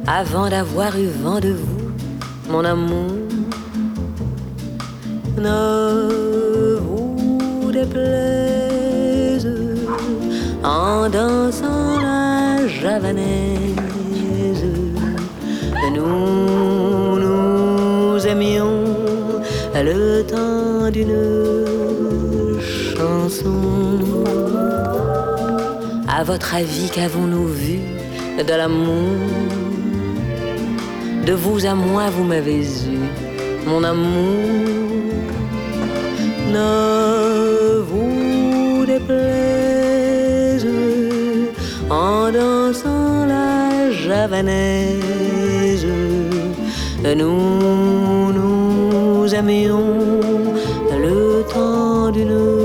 avant d'avoir eu vent de vous, mon amour. Ne vous déplaise en dansant la javanaise. Nous aimions le temps d'une chanson. À votre avis, qu'avons-nous vu de l'amour? De vous à moi, vous m'avez eu, mon amour. Ne vous déplaise en dansant la javanaise. Nous aimions le temps d'une